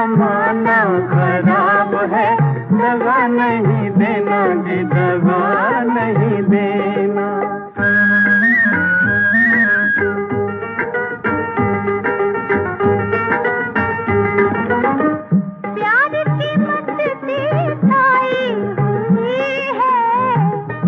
जमाना खराब है, दगा नहीं देना जी, दगा नहीं देना। प्यार की मस्ती छाई हुई है,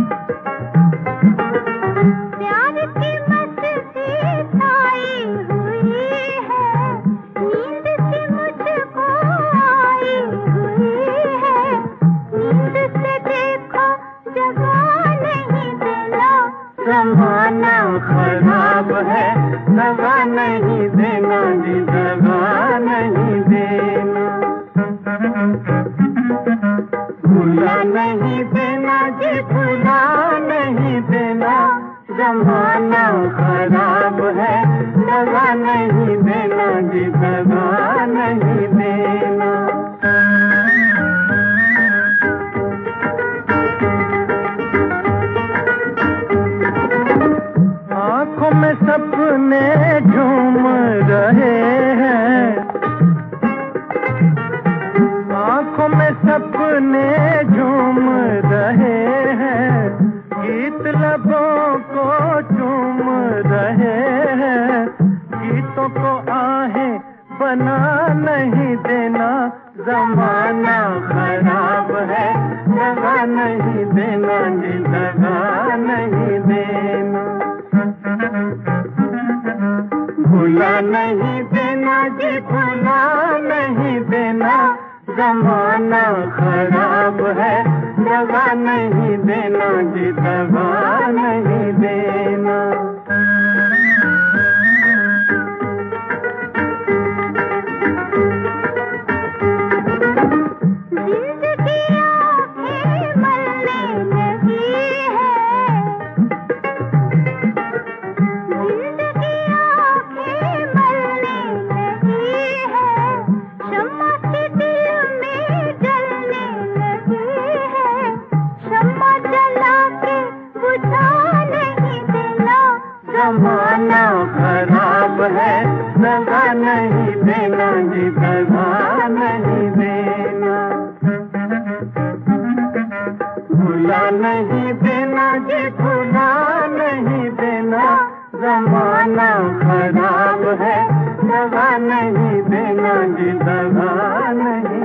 प्यार की मस्ती छाई हुई है, नींद से मुझको आई हुई है, नींद से देखो जगा नहीं देना। जमाना खराब है, दगा नहीं देना जी, दगा नहीं देना। भुला नहीं देना जी, भुला नहीं देना। जमाना खराब है, दगा नहीं देना जी, दगा नहीं देना। आँखों में सपने झूम रहे हैं, आँखों में सपने झूम रहे हैं, गीत लबों को चूम रहे हैं, गीतों को आहें बना नहीं देना। जमाना खराब है, दगा नहीं देना जी, दगा नहीं देना। भुला नहीं देना जी, भुला नहीं देना। जमाना खराब है, दगा नहीं देना जी, दगा नहीं देना। जिंदगी आंखें मलने लगी है, जिंदगी आंखें मलने लगी है, शम्मा सी दिल में जलने लगी है, शम्मा जला के बुझा नहीं देना। जमाना खराब है, दगा नहीं देना जी, दगा नहीं देना। भुला नहीं देना जी, भुला नहीं देना। जमाना खराब है, दगा नहीं देना जी, दगा नहीं